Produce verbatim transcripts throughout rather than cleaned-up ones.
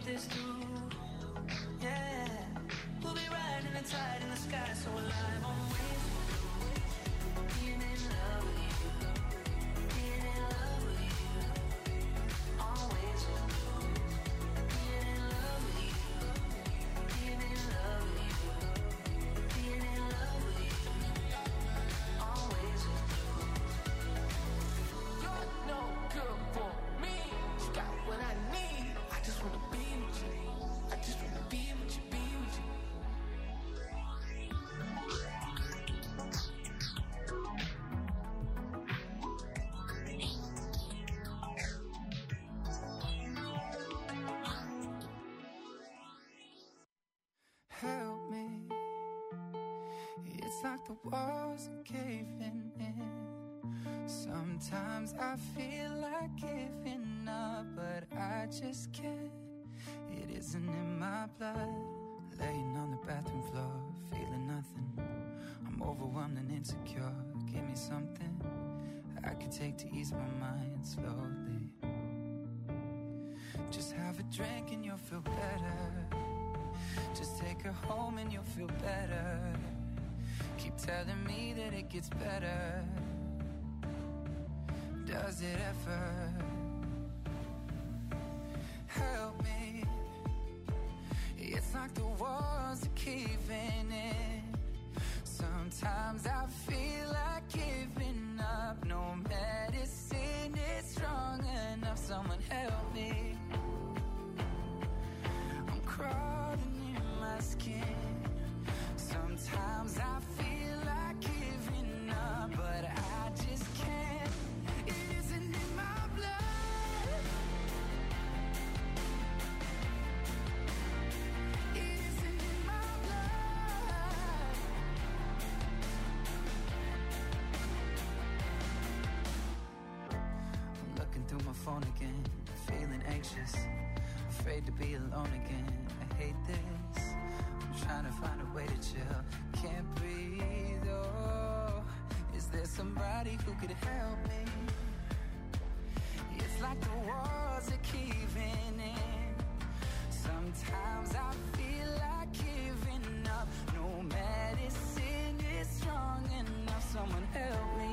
this through. Yeah, we'll be riding the tide in the sky, so alive on waves. Being in love with you, being in love with you, always. Being in love with you, being in love with you, being in love with you, always. You're no good for me. You got what I need. I just wanna be with you. I just wanna be with you, be with you. Help me. It's like the walls are caving in. Sometimes I feel like giving up, but I just can't. It isn't in my blood. Laying on the bathroom floor, feeling nothing. I'm overwhelmed and insecure. Give me something I could take to ease my mind slowly. Just have a drink and you'll feel better. Just take her home and you'll feel better. Keep telling me that it gets better. Does it ever? Help me. It's like the walls are caving in. Sometimes I feel like giving up. No medicine is strong enough. Someone help me. I'm crawling in my skin. Sometimes I feel like giving up, but I just can't. It isn't in my blood. It isn't in my blood. I'm looking through my phone again, feeling anxious, afraid to be alone again. I hate this. I'm trying to find a way to chill. Can't breathe, oh. Is there somebody who could help me? It's like the walls are caving in. Sometimes I feel like giving up. No medicine is strong enough. Someone help me.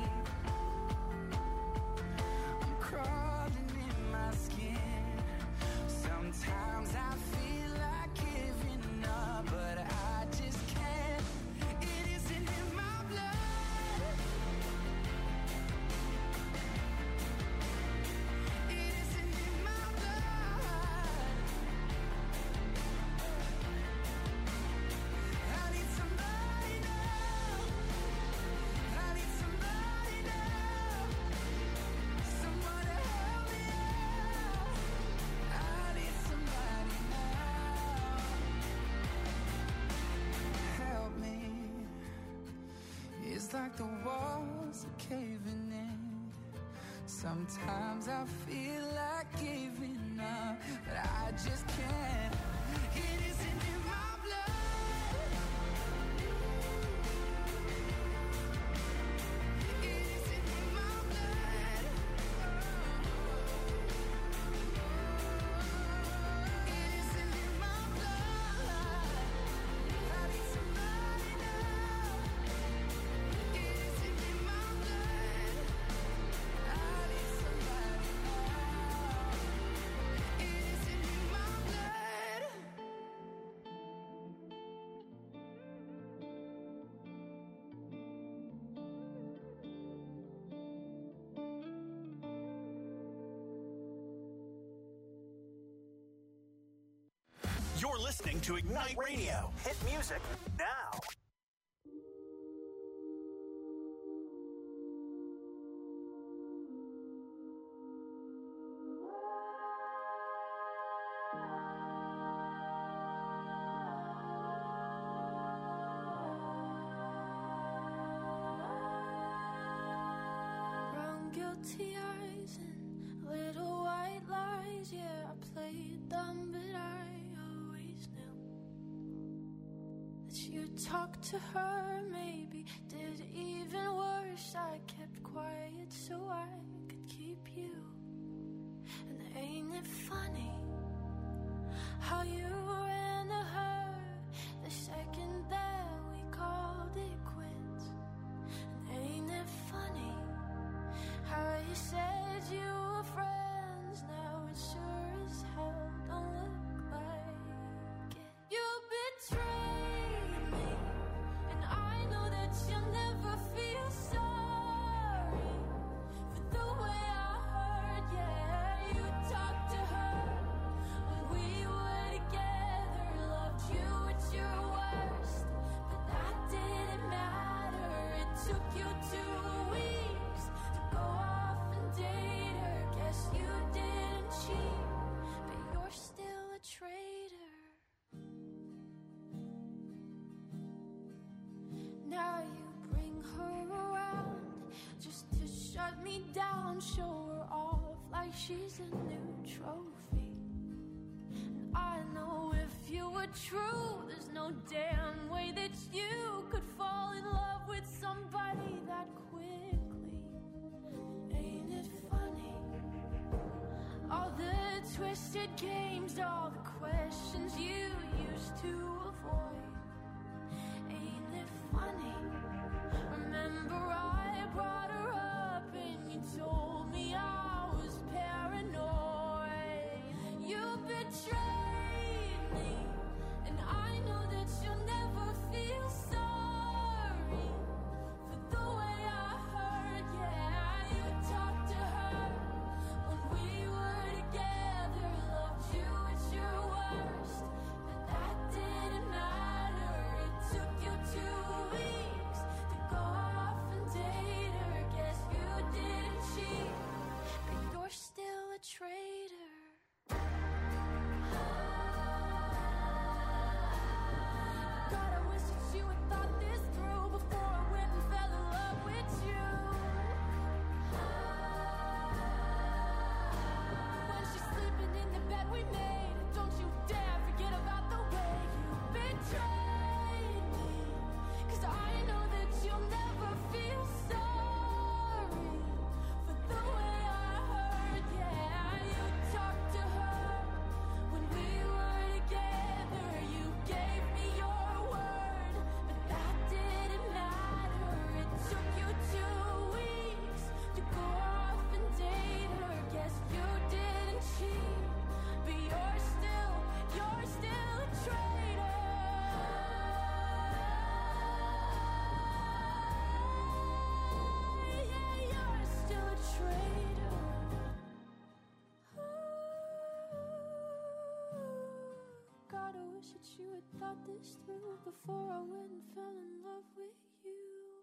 I'm crawling in my skin. Sometimes I feel like giving up, but I just can't. It isn't in my blood. It isn't in my blood. I need somebody now. I need somebody now. Someone to help me out. I need somebody now. Help me. It's like the walls are caving in. Sometimes I feel like giving up, but I just can't. It isn't in my blood. It isn't in my blood. It isn't in my blood. I need somebody now. It isn't in my blood. I need somebody now. It isn't in my blood. You're listening to Ignite Radio. Hit music now. Brown guilty eyes and little white lies. Yeah, I played dumb, but I always knew that you talked to her. Maybe did even worse. I kept quiet so I could keep you. And ain't it funny she's a new trophy. And I know if you were true, there's no damn way that you could fall in love with somebody that quickly. Ain't it funny? All the twisted games, all the questions you used to avoid. Ain't it funny? Remember I brought her up and you told me I was paranoid. You betrayed me, and I know that you'll never feel sorry for the way I hurt. Yeah, you talked to her when we were together, loved you at your worst, but that didn't matter. It took you two weeks to go off and date her. Guess you didn't cheat, but you're still a traitor. God, I wish that you had thought this through before I went and fell in love with you. When she's sleeping in the bed we made, don't you dare forget about the way you betrayed me. 'Cause I know that you'll never feel sorry for the way I hurt. Yeah, you talked to her when we were together. You gave me your word, but that didn't matter. It took you two weeks to go off and date her. Guess you didn't cheat, but you're still, you're still a traitor. Yeah, you're still a traitor. God, I wish that you had thought this through before I went and fell in love with you.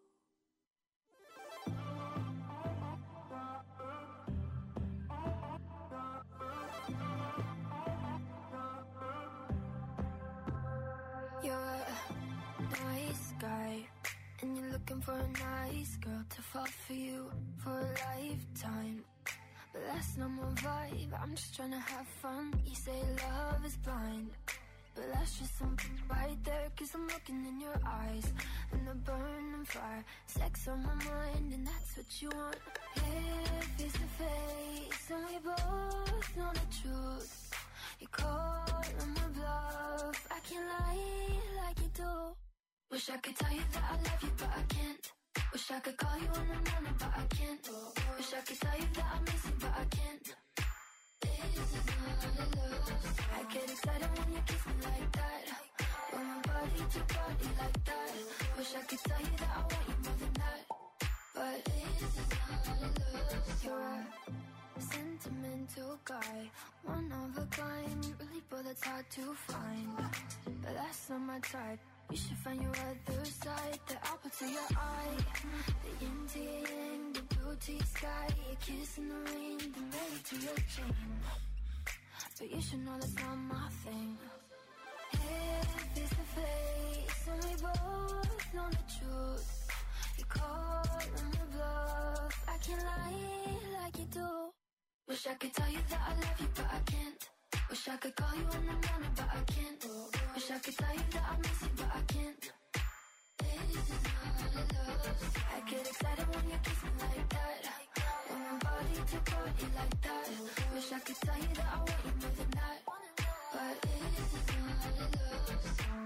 You're a nice guy, and you're looking for a nice girl to fall for you for a lifetime. But that's not my vibe, I'm just trying to have fun. You say love is blind, but that's just some right there. 'Cause I'm looking in your eyes, and the burning fire. Sex on my mind, and that's what you want. Here, face to face, and we both know the truth. You call on my bluff, I can't lie like you do. Wish I could tell you that I love you, but I can't. Wish I could call you in the morning, but I can't. Wish I could tell you that I miss you, but I can't. This is not a love. I get excited when you kiss me like that. When my body to body like that. Wish I could tell you that I want you more than that. But this is not a love. You're a sentimental guy, one of a kind, really, but that's hard to find. But that's not my type. You should find your other side, the apple to your eye, the yin to your yang, the blue to your sky, a kiss in the rain, the married to your chain. But you should know that's not my thing. Here, face to face, and we both know the truth. You call on my bluff, I can't lie like you do. Wish I could tell you that I love you, but I can't. Wish I could call you in the morning, but I can't. Wish I could tell you that I miss you, but I can't. This is not a love. I get excited when you kiss me like that. When my body to body like that. Wish I could tell you that I want you more than that. But this is not a love.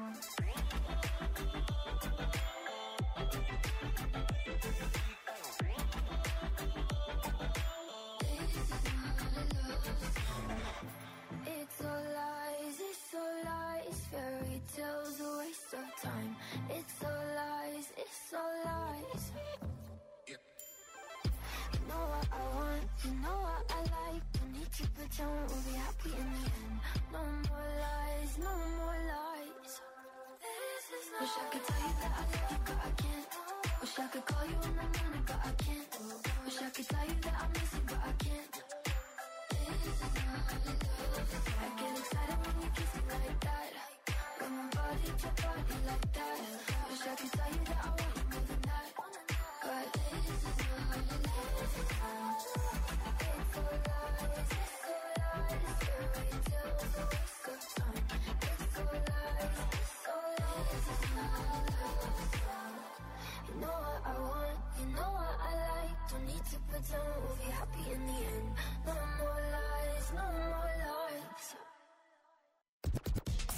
It's all lies, it's all lies. Fairy tales, a waste of time. It's all lies, it's all lies. You know what I want, you know what I like. Don't need to pretend we'll be happy in the end. No more lies, no more lies. Wish I could tell you that I love you, but I can't. Wish I could call you in the morning, but I can't. Wish I could tell you that I miss you, but I can't. I get excited when you kiss me like that. When my body to body like that. Wish I could tell you that I want you more than that. But this is not, this is not. It's all lies.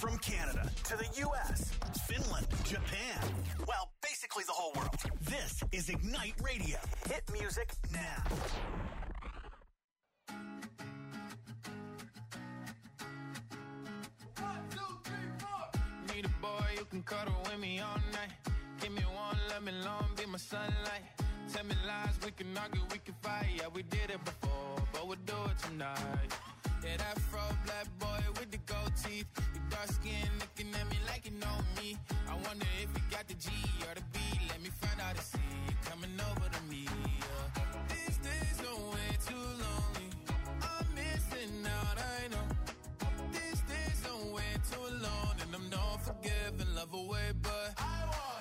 From Canada to the U S, Finland, Japan, well, basically the whole world. This is Ignite Radio. Hit music now. One, two, three, four. Need a boy you can cuddle with me all night. Give me one, let me long, be my sunlight. Tell me lies, we can argue, we can fight. Yeah, we did it before, but we'll do it tonight. Yeah, that fro black boy with the gold teeth. You dark skin looking at me like you know me. I wonder if you got the G or the B. Let me find out and see you coming over to me. Yeah. These days are way too lonely. I'm missing out, I know. These days are way too alone. And I'm not forgiving, love away, but I want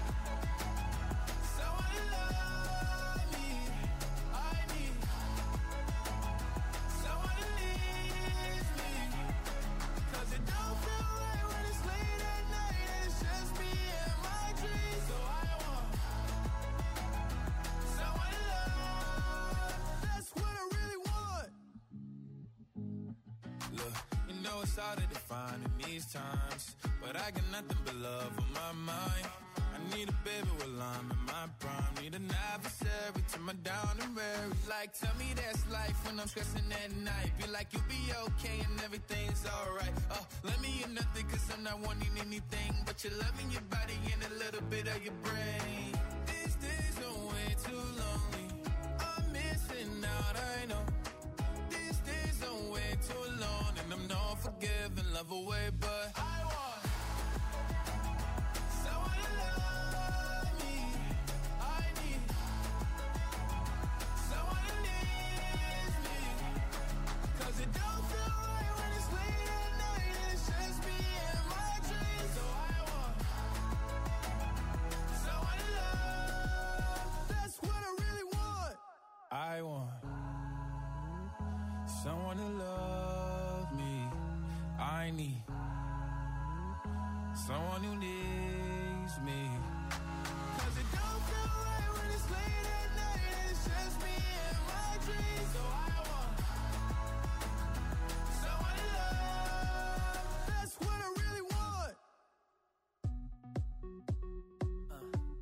someone to love me. I need someone to leave me. Cause it don't feel right when it's late at night and it's just me and my dreams. So I want someone to love. That's what I really want. Look, you know it's hard to define in these times, but I got nothing but love on my mind. I need a baby while I'm in my prime. Need an adversary to my down and weary. Like, tell me that's life when I'm stressing at night. Be like, you'll be okay and everything's alright. Oh, let me in nothing cause I'm not wanting anything but your love in your body and a little bit of your brain. These days are way too lonely. I'm missing out, I know. These days are way too alone. And I'm not forgiving, love away, but I want someone to love me. I need someone to leave me. Cause it don't feel right when it's late at night and it's just me and my dreams. So I want someone to love. That's what I really want. I want someone to love me. I need someone who needs me. Cause it don't feel right when it's late at night and it's just me and my dreams. So I want someone to love. That's what I really want. Uh,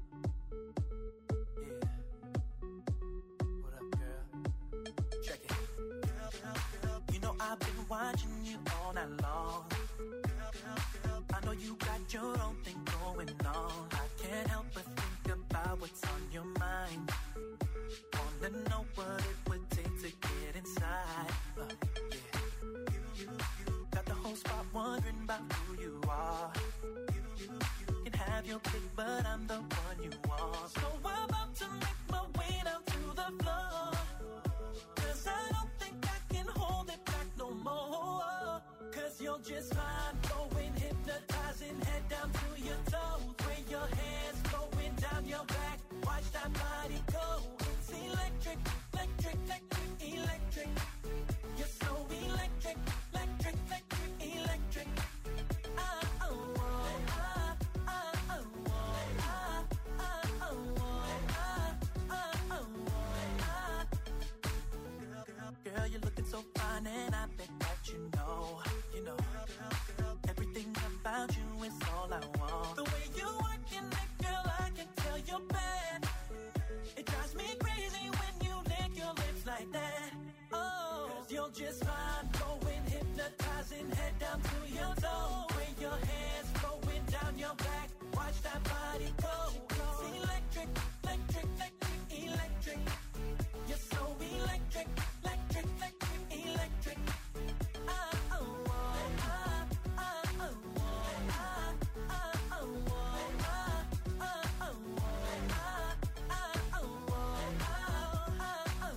yeah. What up, girl? Check it. You know I've been watching you all night long. I know you got your own thing going on. I can't help but think about what's on your mind. Wanna know what it would take to get inside. Uh, yeah. You, you, you got the whole spot wondering about who you are. You, you, you can have your pick, but I'm the one you want. So I'm about to make my way down to the floor. Cause I don't think I can hold it back no more. Cause you're just fine, going hypnotizing, head down to your toes. Where your hands going down your back, watch that body go. It's electric, electric, electric, electric. You're so electric, electric, electric, electric. Ah, oh, oh, ah, ah, oh, oh, ah, ah, oh, oh, ah, ah, oh, oh, ah. Girl, you're looking so fine and I bet that you know, you know, everything about you is all I want. The way you working it, girl, I can tell you're bad. It drives me crazy when you lick your lips like that. Oh, cause you're just fine, going hypnotizing, head down to your toe. Where your hands going down your back, watch that body go. It's electric, electric, electric, electric. You're so electric, electric, electric, electric. Ah, oh, oh, ah, ah, oh, oh, ah, ah, oh, oh, ah, ah, oh, oh, ah, ah, oh, oh, ah, ah, oh, oh, ah, ah, oh, oh, ah, ah,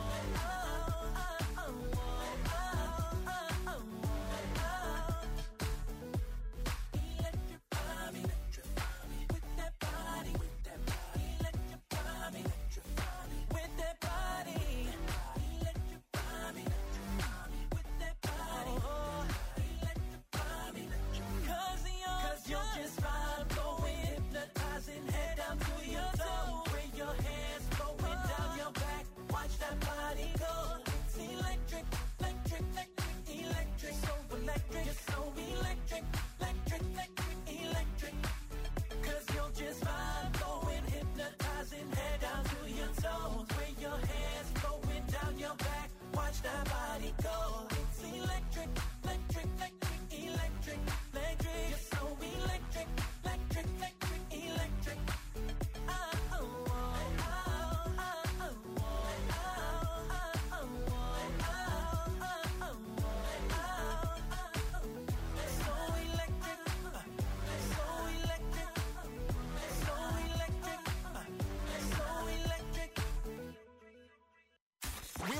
oh, oh. Electrify me, electrify me with that body, with that body.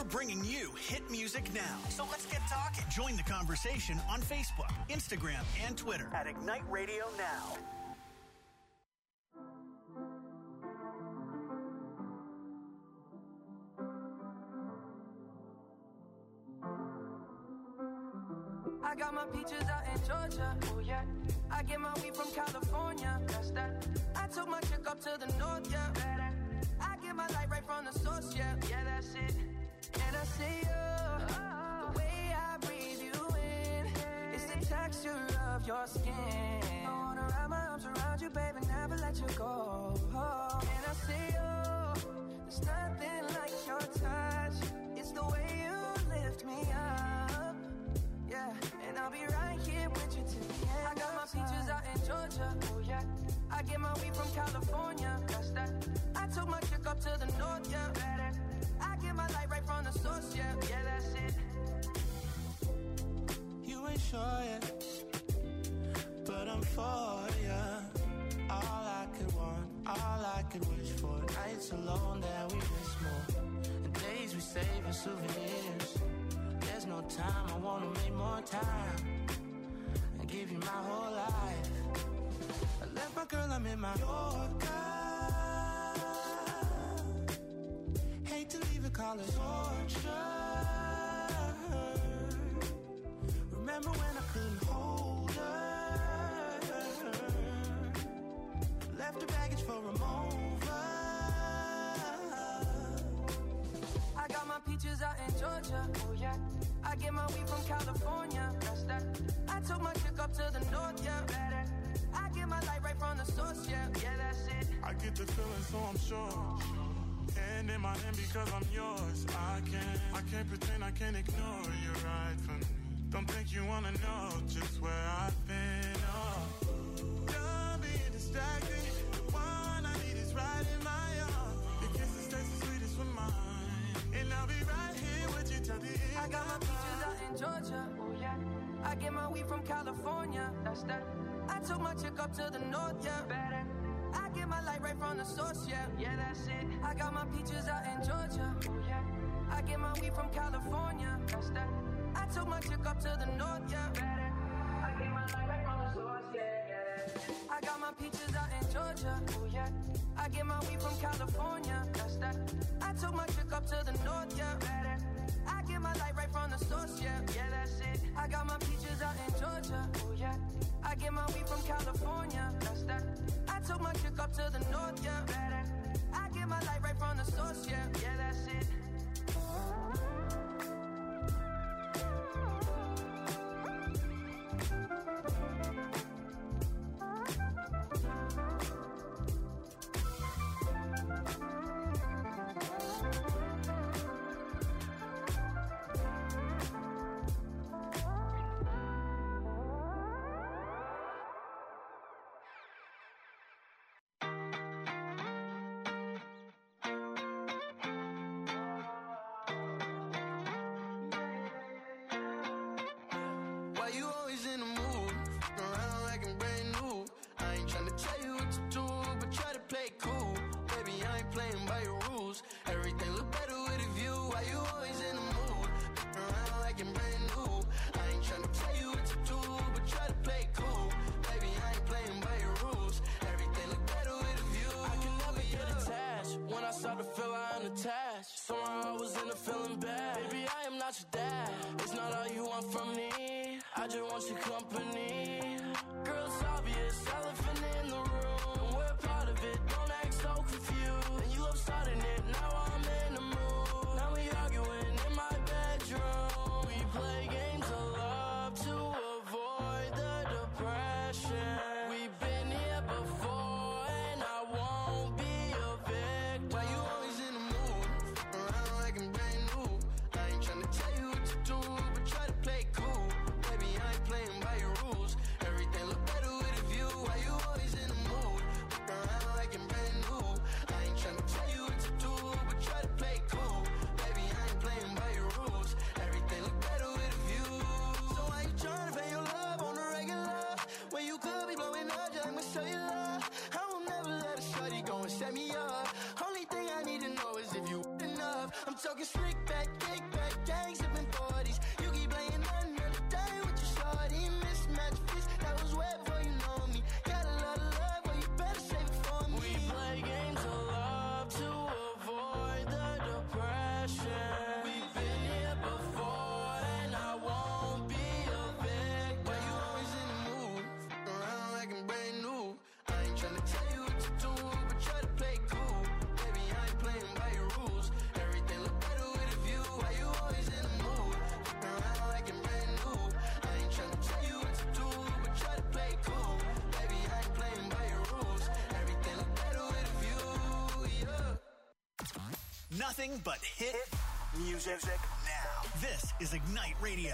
bringing you hit music now. So let's get talking. Join the conversation on Facebook, Instagram, and Twitter at Ignite Radio Now. I got my peaches out in Georgia, oh yeah. I get my weed from California, that's that. I took my chick up to the north, yeah. I get my light right from the source, yeah. Yeah, that's it. And I say, oh, the way I breathe you in, it's the texture of your skin. I wanna wrap my arms around you, baby, never let you go. Oh, and I say, oh, there's nothing like your touch. It's the way you lift me up. Yeah, and I'll be right here with you till the end. I got my peaches out in Georgia, oh yeah. I get my weed from California, that's that. I took my chick up to the north, yeah. I get my light right from the source, yeah. Yeah, that's it. You ain't sure yet, but I'm for ya. All I could want, all I could wish for. Nights alone that we miss more, and days we save as souvenirs. There's no time, I wanna make more time and give you my whole life. I left my girl, I'm in my Yorker. Hate to leave it, call it torture. Remember when I couldn't hold her? Left her baggage for a mover. I got my peaches out in Georgia, oh yeah. I get my weed from California, that's that. I took my chick up to the north, yeah. I get my light right from the source, yeah. Yeah, that's it. I get the feeling, so I'm sure. And in my hand because I'm yours. I can't, I can't pretend, I can't ignore you right from me. Don't think you wanna know just where I've been. Oh, don't be distracted. The one I need is right in my arms. Your kisses taste the sweetest with mine, and I'll be right here with you till the end. I got my peaches out in Georgia, oh yeah. I get my weed from California, that's that. I took my chick up to the north, yeah. Better. I get my light right from the source, yeah. Yeah, that's it. I got my peaches out in Georgia, oh yeah. I get my weed from California, that's that. I took my chick up to the north, yeah. Better. I get my light right from the source, yeah, yeah. I got my peaches out in Georgia, oh yeah. I get my weed from California, that's that. I took my chick up to the north, yeah. Better. I get my light right from the source, yeah. Yeah, that's it. I got my peaches out in Georgia, oh yeah. I get my weed from California, that's that. I took my chick up to the north, yeah. Better. I get my light right from the source, yeah. Yeah, that's it. You always in the mood, around like I'm brand new. I ain't tryna tell you what to do, but try to play it cool. Baby, I ain't playing by your rules. Everything look better with a view. Why you always in the mood, around like I'm brand new. I ain't tryna tell you what to do, but try to play it cool. Baby, I ain't playing by your rules. Everything look better with a view. I can never get attached. When I start to feel I'm attached, somehow I was in a feeling bad. Baby, I am not your dad. It's not all you want from me. I just want your company. Girl, it's obvious, elephant in the room. We're part of it, don't act so confused. And you love starting it, now I'm in the mood. Now we arguing in my bedroom. We play games of love to avoid the depression. We've been here before and I won't be a victim. Why you always in the mood, around like I'm brand new. I ain't tryna tell you what to do, but try to play it cool. Playing by your rules, everything look better with a view. Why you always in the mood, around like I'm brand new. I ain't tryna tell you what to do, but try to play it cool. Baby, I ain't playing by your rules. Everything look better with a view. So why you tryna pay your love on the regular, when you could be blowing up just like cellular? I will never let a shorty go and set me up. Only thing I need to know is if you enough. I'm talking slick back, kick nothing but hit music now. This is Ignite Radio.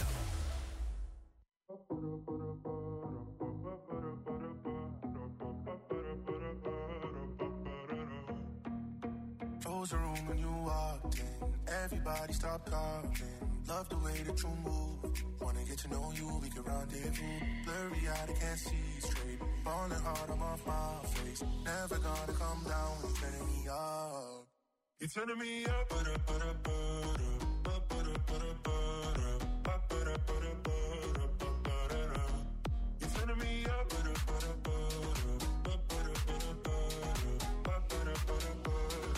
Froze the room when you walked in. Everybody stopped talking. Love the way that you move. Wanna get to know you, we can rendezvous. Blurry eyed, I can't see straight. Falling hard, I'm off my face. Never gonna come down when you're turning me up. You're turning me up, but up, but up, but up, but up, but up, but up, but up, but up. You're turning me up, but up, but up, but up, but up, but up, but up, but up.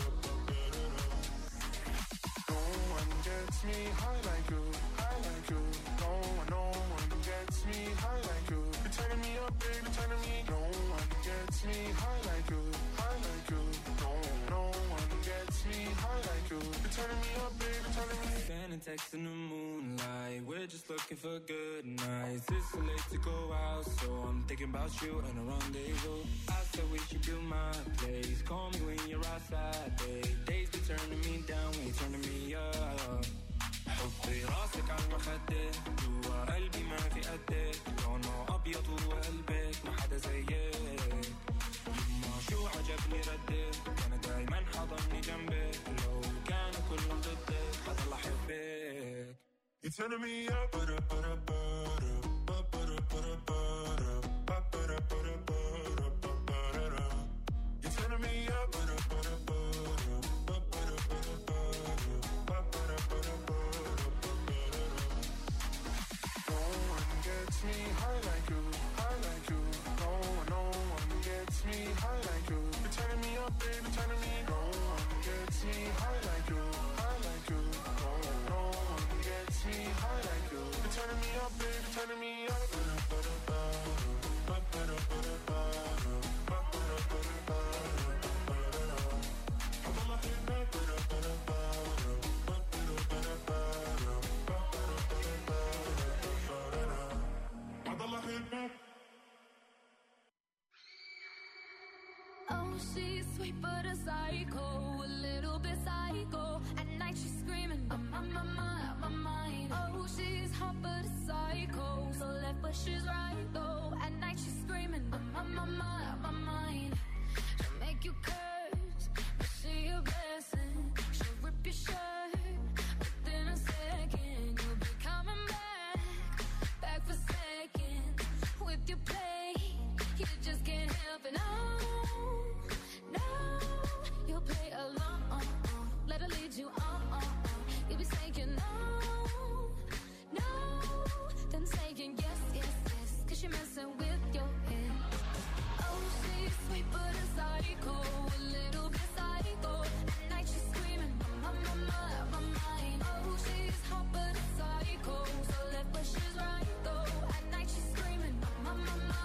No one gets me high like you, high like you. No one, no one gets me high like you. You're turning me up, baby, turning me. No one gets me high like you, high like you. No, no one gets me high like you. You're turning me up, baby, turning me. Sending texts in the moonlight. We're just looking for good nights. It's so late to go out, so I'm thinking about you and a rendezvous. I said we should do my place. Call me when you're outside, babe. Days be turning me down when you're turning me up. حطي راسك على المخدة جوا قلبي ما في قدك لونه أبيض وقلبك ما حدا زيك يما شو عجبني ردك كان دايما حضني جنبك لو كانوا كلهم ضدك حضل أحبك. You're turning me up, but up, but up, but up, but up, but up, but up, but up, but up, but up, but up. You're turning me up, but up, but up, but up, but up, but up, but up, but up, but up. No one gets me high like you, high like you. No one, no one gets me high like you. You're turning me up, baby, turning me. No one gets me high like you, high like you. No, no one gets me high like you. You're turning me up, baby, turning me up. Oh, she's sweet but a psycho, a little bit psycho. At night she's screaming, I'm on my mind, my mind. Oh, she's hot but a psycho, so left but she's right though. At night she's screaming, I'm on my mind, my mind. She'll make you curse, but she a blessing. She'll rip your shirt within a second. You'll be coming back, back for seconds with your play. You just can't help it, no, no. You'll play along, let her lead you on. You'll be saying no, no, then saying yes, yes, yes, cause you're messing with your head. Oh, she's sweet but a psycho, a little bit psycho. At night she's screaming, my, my, my, my mind. Oh, she's hot but a psycho, so left but she's right though. At night she's screaming, my, my, my,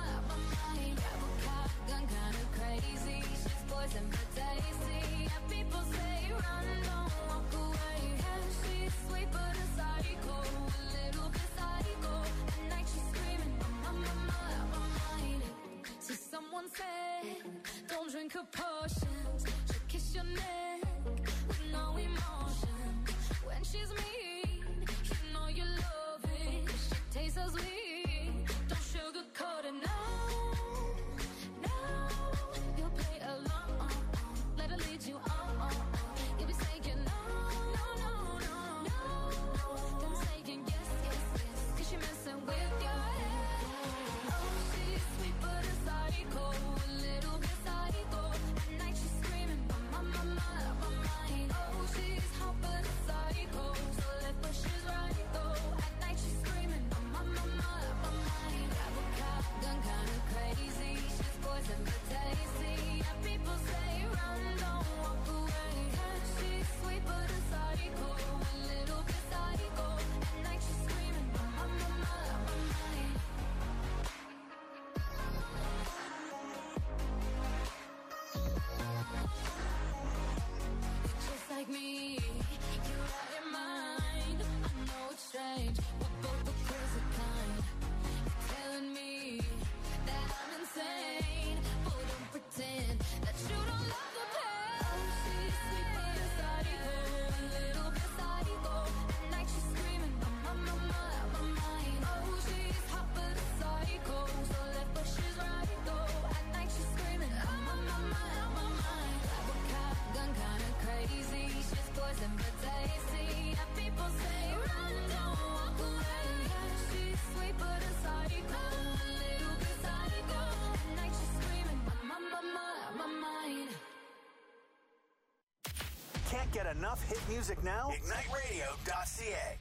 get enough hit music now? ignite radio dot c a.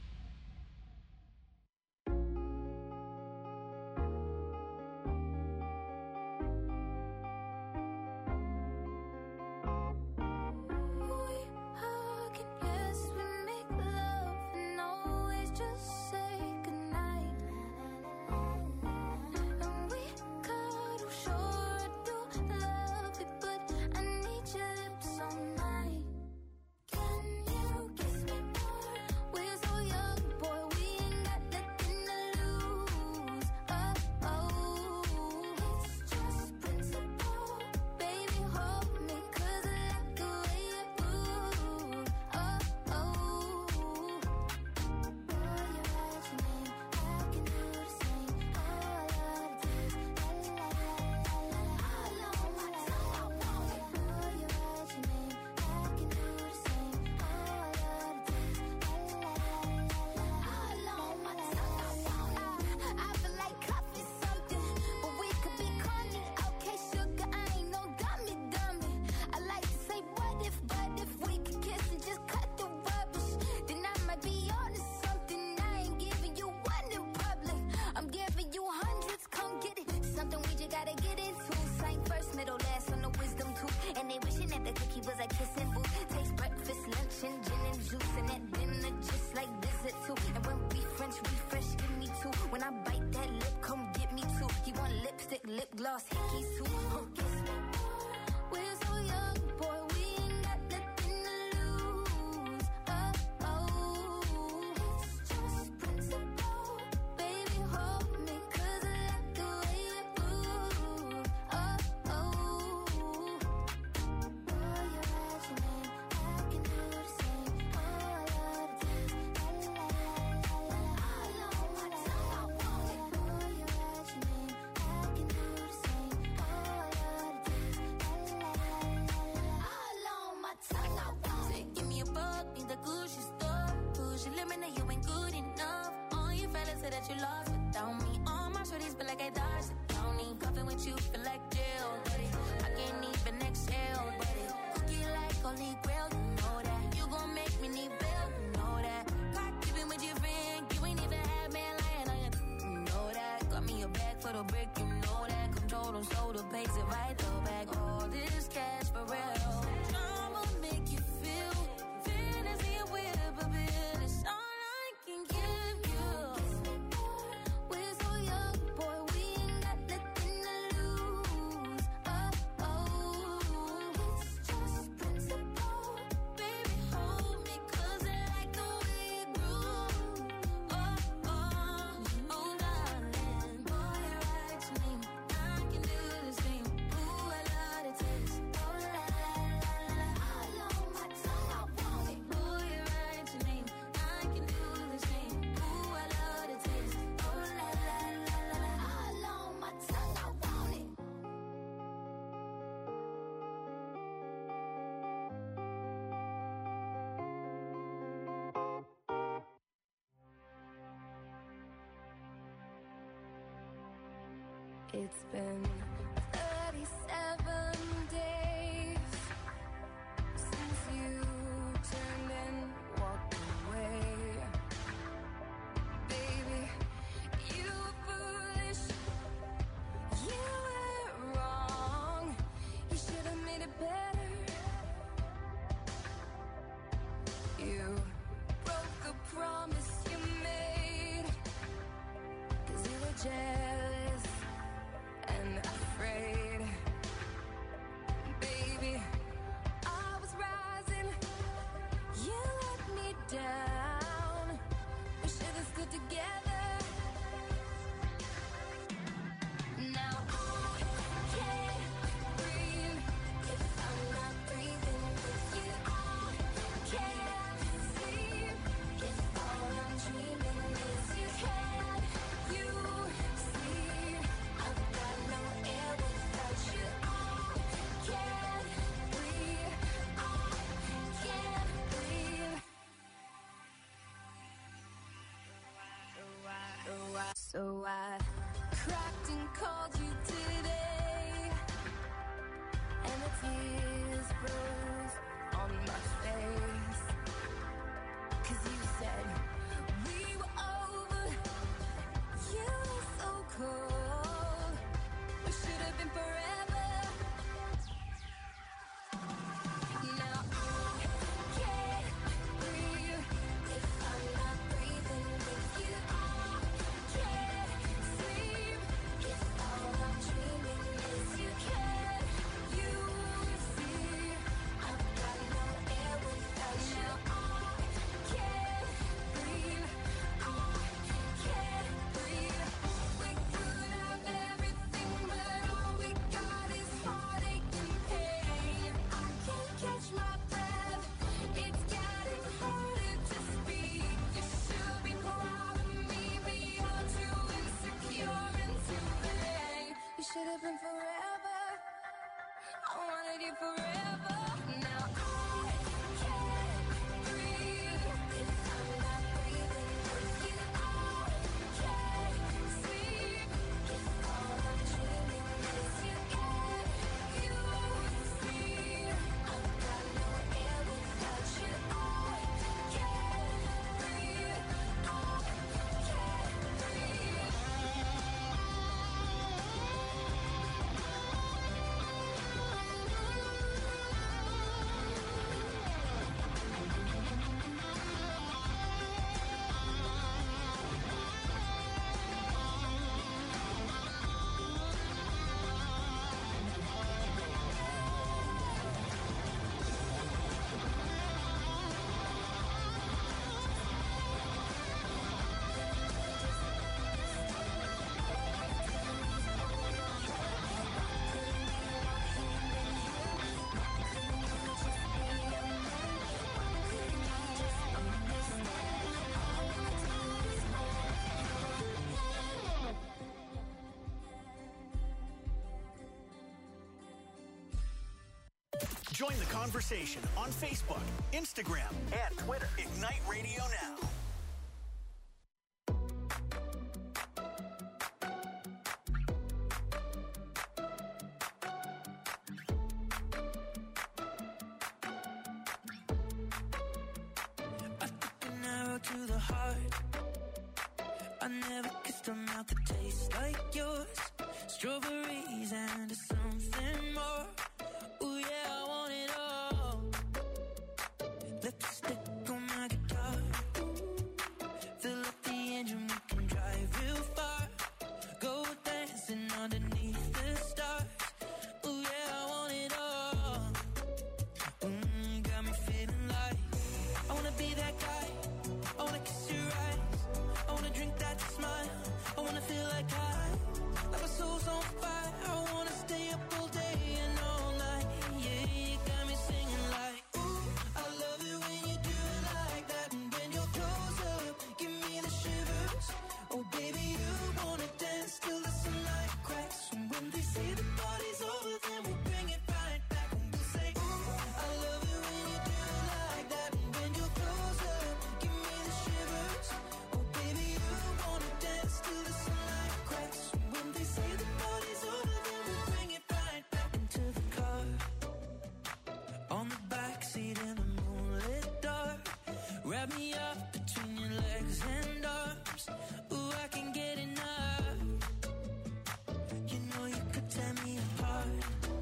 It's been thirty-seven days since you turned and walked away. Baby, you were foolish, you were wrong, you should have made it better. You broke the promise you made, 'cause you were jealous and afraid. Baby, I was rising, you let me down. We should have stood together. Now I can't breathe if I'm not breathing with you. I can't sleep if all I'm dreaming is you. Can you see I've got no air without you? I can't breathe, I can't breathe. So I cracked and called you today, and the tears froze on my face. Join the conversation on Facebook, Instagram, and Twitter. Ignite Radio Now. I took an arrow to the heart. I never kissed a mouth that tastes like yours. Strawberries and something more. Ooh yeah, I want it all. Lipstick on my guitar. Fill up the engine, we can drive real far. Go dancing underneath the stars. Ooh yeah, I want it all. Mm, got me feeling like I wanna be that guy. I wanna kiss your eyes. I wanna drink that smile. I wanna feel like I, like my soul's on fire. I wanna stay up all day and all night. Yeah, you got me singing like, ooh, I love it when you do it like that. And when you're close up, give me the shivers. Oh baby, you wanna dance till the sunlight cracks. And when they say the party's over, then we'll bring it right back. And we'll say, ooh, I love it when you do it like that. And when you're close up, give me the shivers. Oh baby, you wanna dance till the sunlight cracks. And when they say the party's over, then we'll bring it right back into the car. On the backseat in the moonlit dark. Wrap me up between your legs and arms. Ooh, I can get enough. You know you could tear me apart.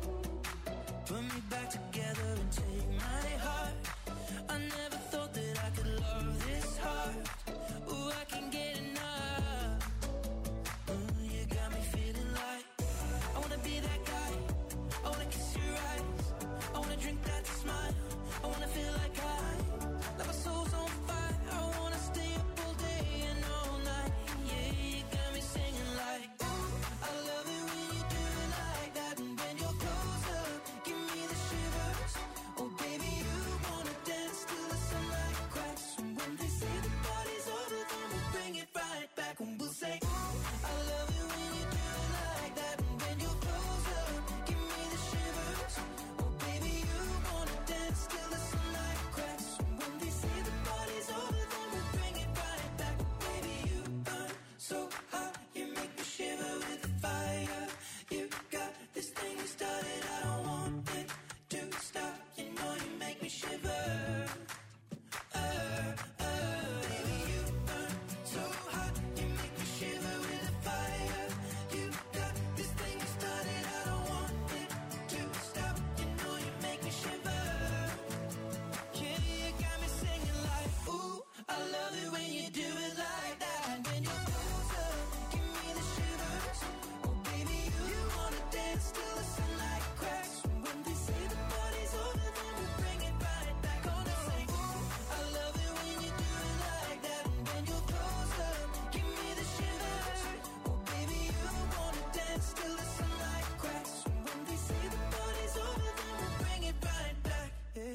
Put me back together and take my heart. I never thought that I could love this hard. Ooh, I can get enough. Ooh, you got me feeling like I wanna be that guy. I wanna kiss your eyes. I wanna drink that smile. I wanna feel like I, like my soul's on fire. I wanna stay up all day and all night. Yeah, you got me singing like, ooh, I love it when you do it like that. And when you're close up, give me the shivers. Oh baby, you wanna dance till the sunlight cracks. And when they say the party's over, then we'll bring it right back. And we'll say, ooh, I love it when you do it like that. And when you're close up, give me the shivers. Oh baby, you wanna dance till the sunlight cracks. And when they say the party's over, then we'll bring it right back. Baby, you burn so hot, you make me shiver with the fire. You got this thing you started, I don't want it to stop. You know you make me shiver. Uh, uh, baby, you burn so hot, you make me shiver with the fire. You got this thing you started, I don't want it to stop. You know you make me shiver. Yeah, you got me singing like, ooh, I love it when you do it like that. And when you're close up, give me the shivers. Oh baby, you wanna dance till the sunlight cracks. And when they say the party's over, then we'll bring it right back. Gonna say, ooh, I love it when you do it like that. And when you're close up, give me the shivers. Oh baby, you wanna dance till the sunlight cracks. And when they say the party's over, then we'll bring it right back. Yeah.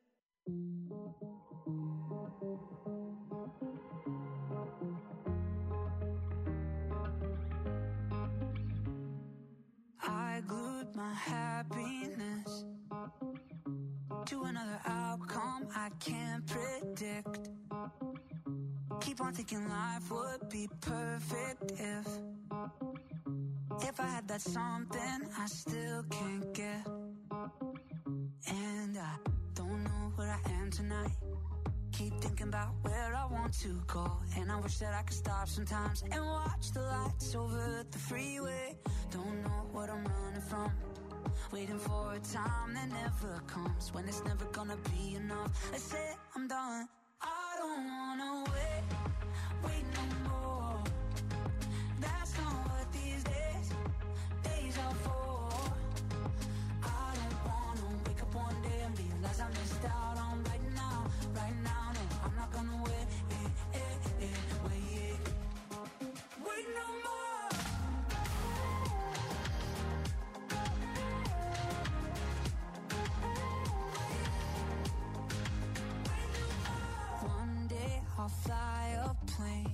I glued my happiness to another outcome I can't predict. Keep on thinking life would be perfect if If I had that something I still can't get. And I don't know where I am tonight. Keep thinking about where I want to go. And I wish that I could stop sometimes and watch the lights over the freeway. Don't know what I'm running from. Waiting for a time that never comes. When it's never gonna be enough. I say I'm done. I don't wanna wait, wait no more. That's not what these days, days are for. I don't wanna wake up one day and realize I missed out on right now, right now. No, I'm not gonna wait, eh, eh, eh, wait, wait no more. One day I'll fly a plane.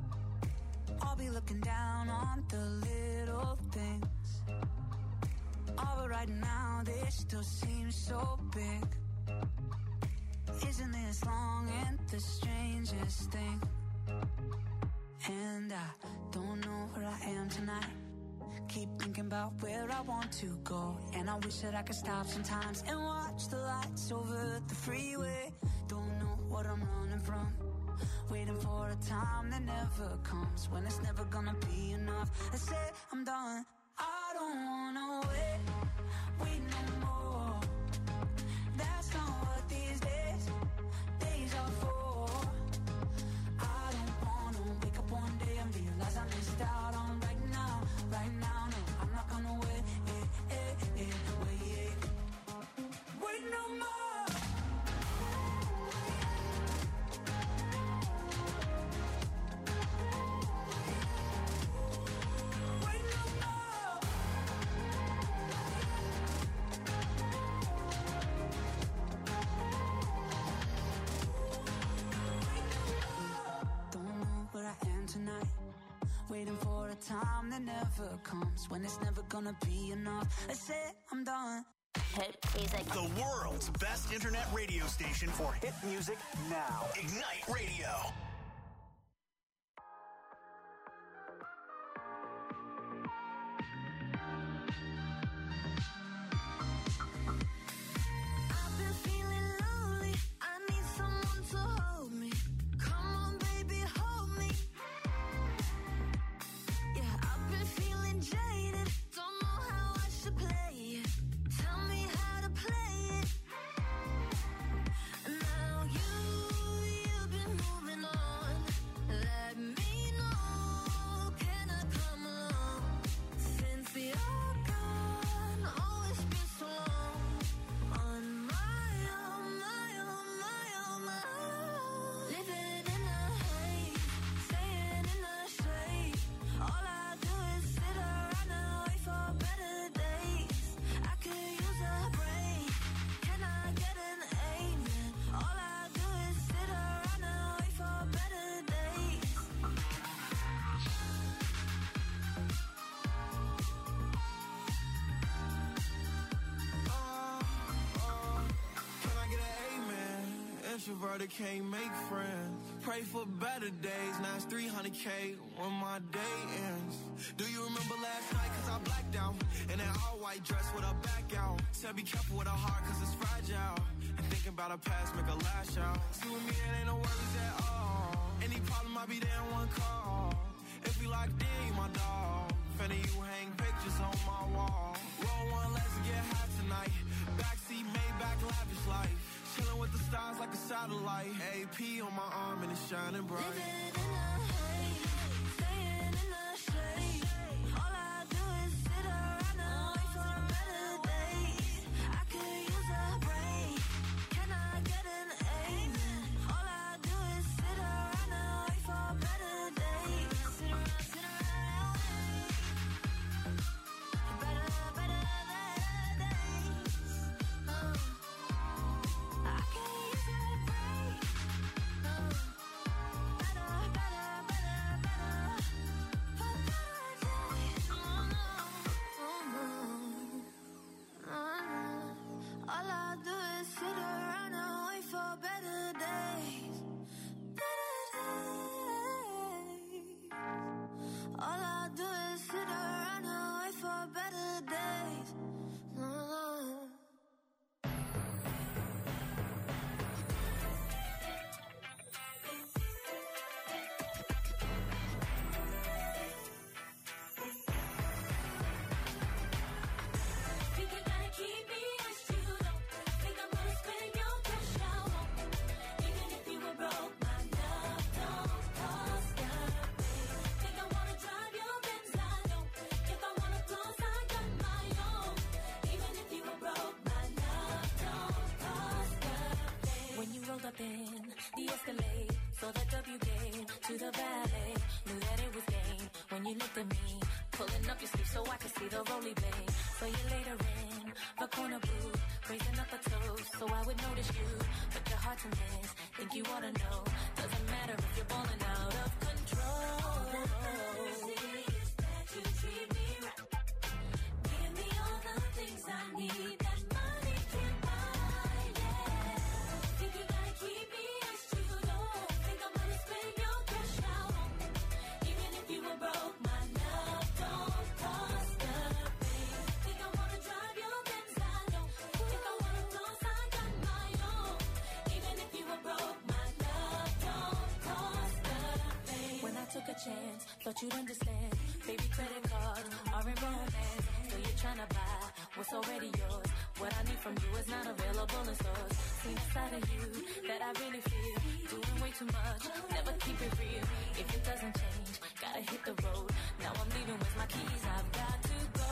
I'll be looking down on the little things. Oh, but right now this still seems so big. Isn't this long and the strangest thing? And I don't know where I am tonight. Keep thinking about where I want to go. And I wish that I could stop sometimes and watch the lights over the freeway. Don't know what I'm running from. Waiting for a time that never comes. When it's never gonna be enough. I say I'm done. I don't wanna wait, wait no more. That's not what these days, days are for. I don't wanna wake up one day and realize I missed out on right now, right now. No, I'm not gonna wait, eh, eh, eh, wait, wait no more. Wait no more. Don't know where I am tonight. Waiting for a time that never comes. When it's never gonna be enough. I said I'm done. Hit music. The world's best internet radio station for hit music now. Ignite Radio. I've been feeling lonely. I need someone to hold me. Come on, baby, hold me. Yeah, I've been feeling jaded. Don't know how I should play it. Tell me how to play it. Now you, you've been moving on. Let me know. Can I come along? Since you're gone, oh, it's been so long. On my own, my own, my own, my own. Living in the haze, staying in the shade. All I do is sit around and wait for better days. I could use a break. Can I get an amen? All I do is sit around and wait for better days. Can I get an amen? Introverted can't make friends. Pray for better days. Now it's three hundred K when my day ends. Do you remember last night? Cause I blacked out. In that all white dress with her back out. Said be careful with her heart cause it's fragile. And thinking about her past make her lash out. See with me it ain't no worries at all. Any problem I'll be there in one call. If we locked in, you my dog. Finna you hang pictures on my wall. Roll one, let's get high tonight. Backseat, Maybach, lavish life. Chilling with the stars like a satellite. A P on my arm and it's shining bright. Living in the haze, staying in the shade. All I do is sit around and wait for better days. I could use a break. Can I get an amen? All I do is sit around and wait for better days. Sit around, sit around, better, better, better days. Uh, I could use a break. Uh, better, better, better, better, for better days. Oh no, oh no, oh no. All I do is sit around and wait for better days, better days. All I do is sit around and wait for better days. Oh. Think you gotta keep me as you don't think I'm gonna spend your cash out on me. Even if you were broke, my love don't cost a thing. Think I wanna drive your Benz, I know. If I wanna clothes, I got my own. Even if you were broke, my love don't cost a thing. When you rolled up in the Escalade, saw the W game to the valet, knew that it was game. When you looked at me, pulling up your sleeve so I could see the rolly blade. So you later in the corner booth, raising up a toast so I would notice you. But your heart's a mess, think you ought to know. Doesn't matter if you're balling out of control. All that I see is that you treat me right. Give me all the things thought you'd understand. Baby, credit cards are in romance, so you're trying to buy what's already yours. What I need from you is not available in stores. See inside of you that I really feel. Doing way too much, never keep it real. If it doesn't change, gotta hit the road. Now I'm leaving with my keys, I've got to go.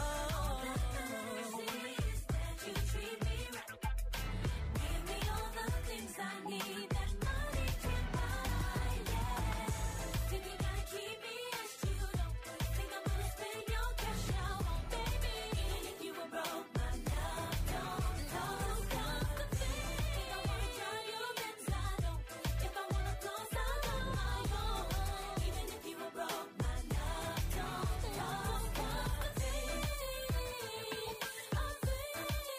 Treat me right. Give me all the things I need that money can buy, yeah. Think you gotta keep me as you don't think I'm gonna spend your cash out on baby. Even if you were broke, my love don't love comes the thing. Think I wanna drive your Benz, I don't. If I wanna close, I'll on my own. Even if you were broke, my love don't love comes the thing. I'm free, I'm free.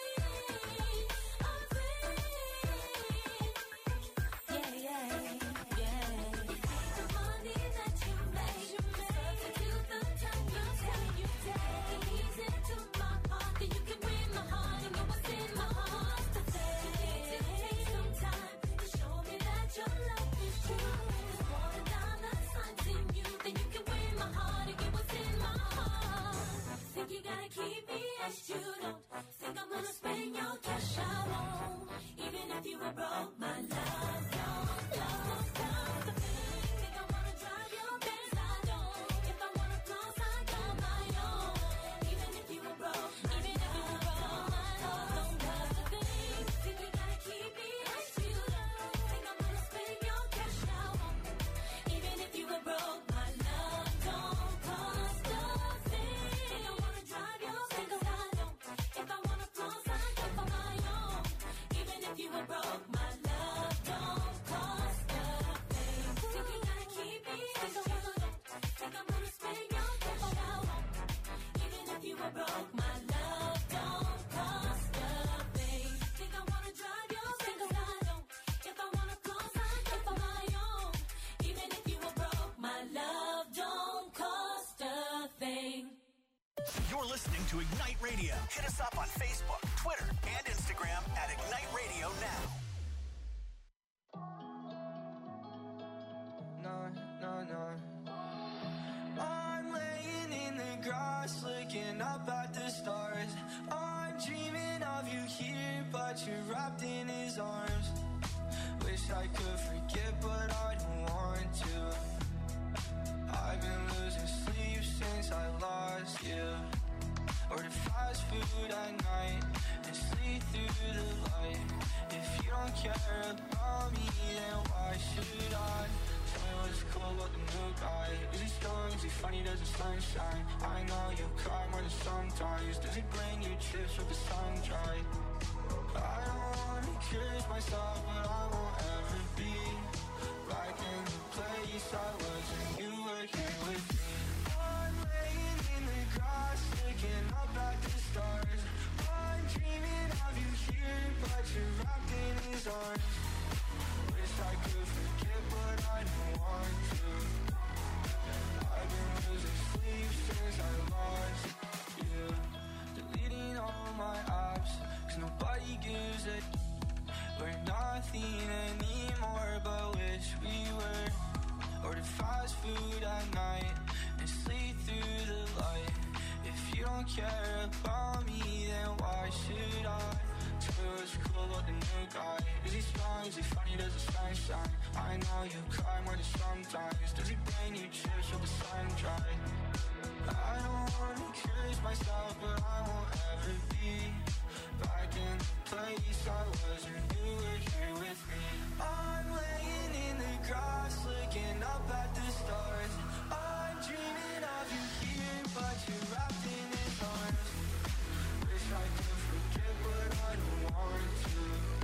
Yeah, yeah, yeah. The money that you make, substitute the time you take. You take ease into my heart, then you can win my heart and know what's in my heart. To take some time to show me that your love is true. There's more than dollar signs in you, then you can win my heart and get what's in my heart. Think you gotta keep me as you don't think I'm gonna spend your cash I won't. Even if you were broke, my love don't love comes the thing. Think I wanna drive your Benz, I don't. If I wanna close, I got my own. Even if you were broke, even if you were broke, my love don't cost a thing. Think you gotta keep me as you don't think I'm gonna spend your cash I won't. Even if you were broke, my love don't cost a thing. Think I wanna drive your Benz, I don't. If I wanna close, I got my own. Even if you were broke, my love don't cost a thing. Think you gotta keep me as you don't think I'm gonna spend your cash I won't. Even if you were broke, my love don't cost a thing. Think I wanna drive your Benz, I don't. If I wanna close, I got my own. Even if you were broke, my love don't cost a thing. You're listening to Ignite Radio. Hit us up on Facebook, Twitter, and Instagram at Ignite Radio Now. No, no, no. I'm laying in the grass, looking up at the stars. I'm dreaming of you here, but you're wrapped in his arms. Wish I could forget, but I don't want to. I've been losing sleep since I lost you. Order fast food at night and sleep through the light. If you don't care about me, then why should I? Tell me what's cool about the new guy. Is he strong? Is he funny? Does the sunshine? I know you cry more than sometimes. Does he bring you chips with the sun dry? I don't wanna curse myself, but I won't ever be back in the place I was when you were here with me. I'm laying in the grass, looking up at the stars. I'm dreaming of you here, but you're wrapped in his arms. Wish I could forget, but I don't want to. I've been losing sleep since I lost you. Deleting all my apps, cause nobody gives a. We're nothing anymore, but wish we were. Order fast food at night and sleep through the light. If you don't care about me, then why should I? Tell me what's cool about the new guy. Is he strong? Is he funny? Does the sun shine? I know you cry more than sometimes. Does he bring you chips with the sun dry? I don't wanna curse myself, but I won't ever be back in the place I was when you were here with me. I'm laying in the grass, looking up at the stars. I'm dreaming of you here, but you're wrapped in his arms. Wish I could forget, but I don't want to.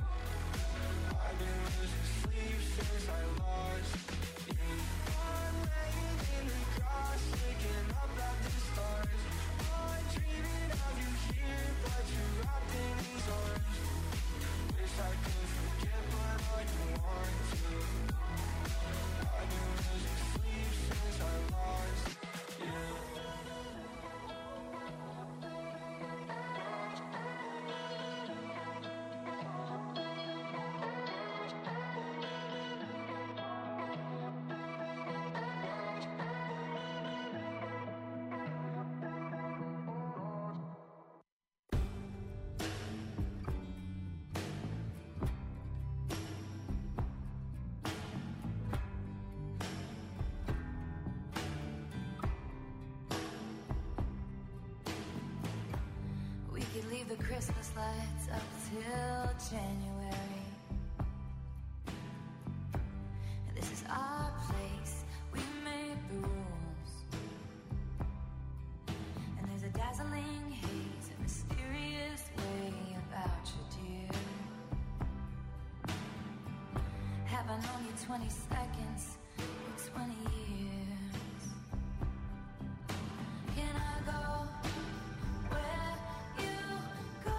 I've been losing sleep since I lost you. I'm laying in the grass, looking the Christmas lights up till January. This is our place, we make the rules. And there's a dazzling haze, a mysterious way about you, dear. Have I known you twenty seconds, or twenty years? Can I go where you go?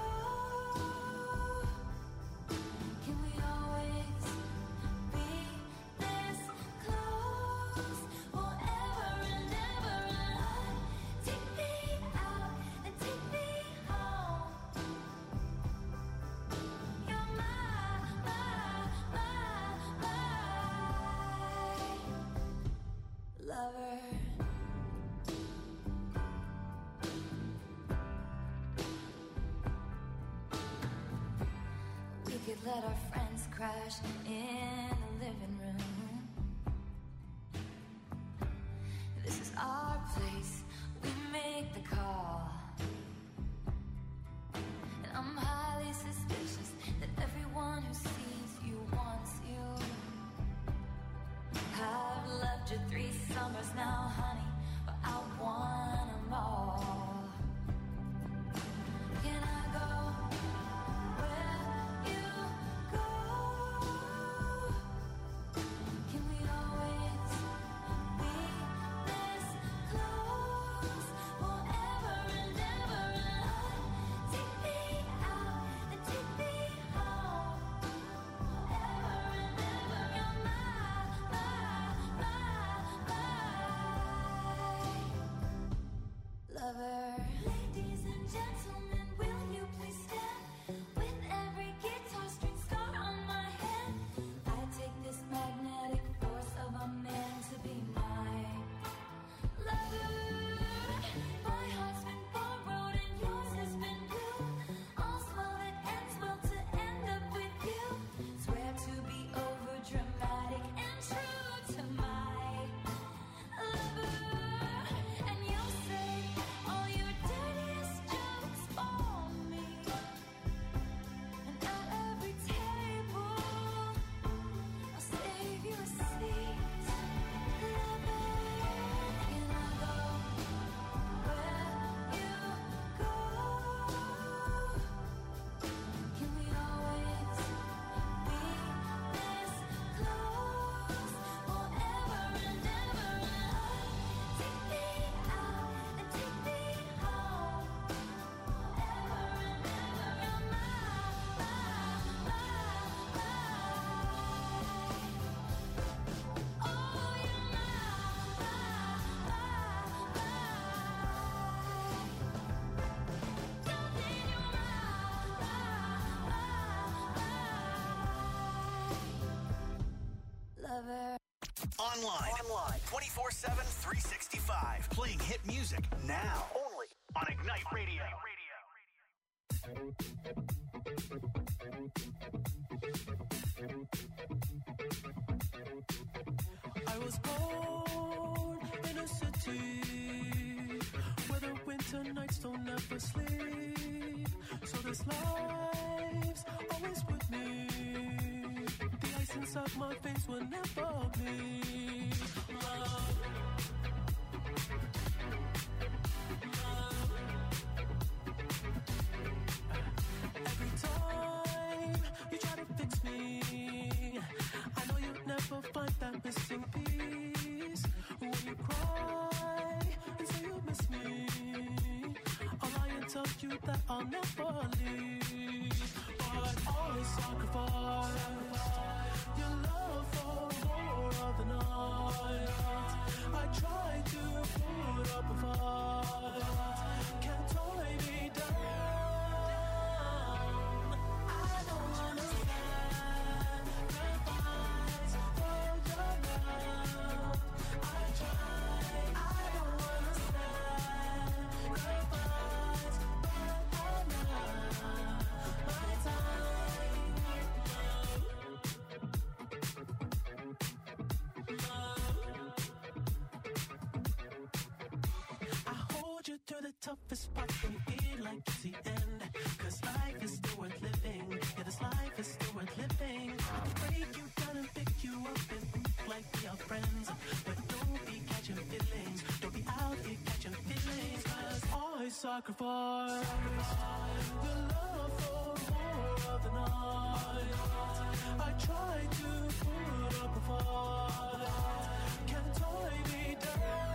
Can we always be this close forever and ever? And on, take me out and take me home. You're my, my, my, my lover. We could let our friends crash in the living room. This is our place, we make the call. And I'm highly suspicious that everyone who sees you wants you. I've loved you three summers now, honey, but I want them all. Can I go where you go? Can we always be this close forever and ever? And on, take me out and take me home forever and ever. You're my, my, my lover. Ladies and gentlemen, will you please stand? With every guitar string scar on my head, I take this magnetic force of a man to be my lover. My heart's been borrowed and yours has been blue. All's well that ends well to end up with you. Swear to be over dramatic and true to my lover. And you'll say all your dirtiest jokes for me. And at every table, I'll save you a seat. Lover, can I go where you go? Can we always be this close forever and ever? And on, take me out and take me home forever and ever. You're my, my, my, oh, you're my, darling, you're my lover. Online. Online. twenty-four seven, three sixty-five. Playing hit music now. Only on Ignite Radio. I was born in a city where the winter nights don't ever sleep. So this life's always with me. The ice inside my veins will never bleed. Love. Love. Every time you try to fix me, I know you'll never find that missing piece. When you cry and say you miss me, I'll lie and tell you that I'll never leave. But always sacrifice your love for more of the night. I try to put up a fight, can't tie me down. I don't understand the fights for your love. I try, I don't understand the fights, but I'm not my time. Love, love. through the toughest parts when you feel like it's the end. Cause life is still worth living. Yeah, this life is still worth living. I'll break you down and pick you up and act like we are friends. But don't be catching feelings. Don't be out here catching feelings. Cause I sacrifice the love for more of the night. I try to put up a fight. Can't tie me down.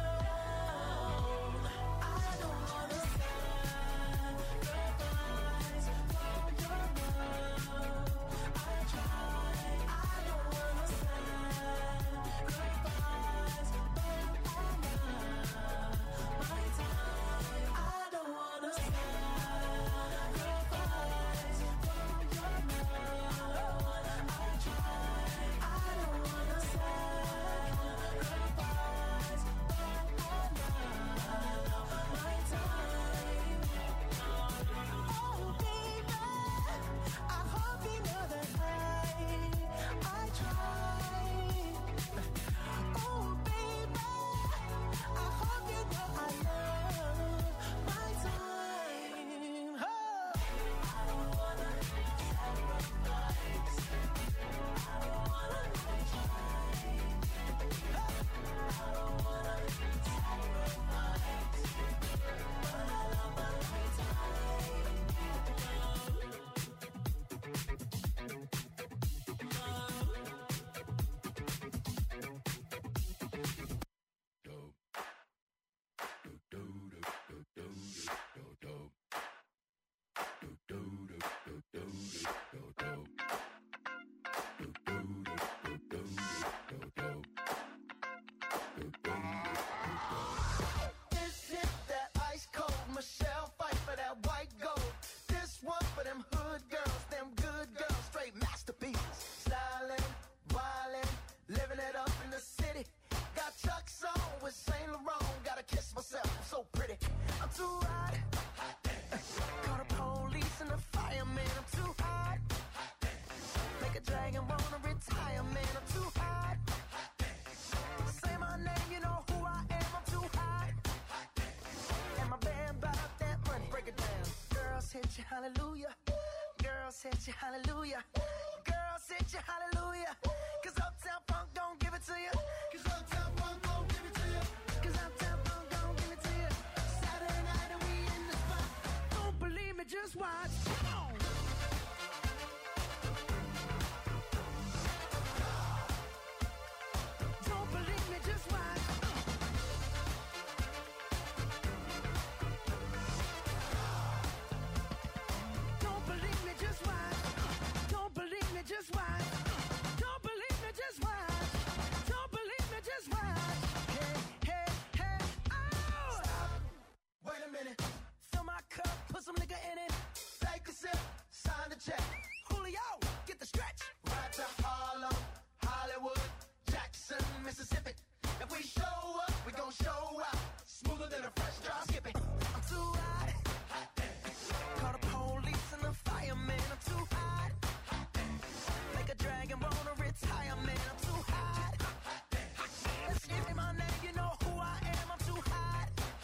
Hit you hallelujah. Girls hit you hallelujah. Girls hit you hallelujah. Cause Uptown Funk don't give it to you.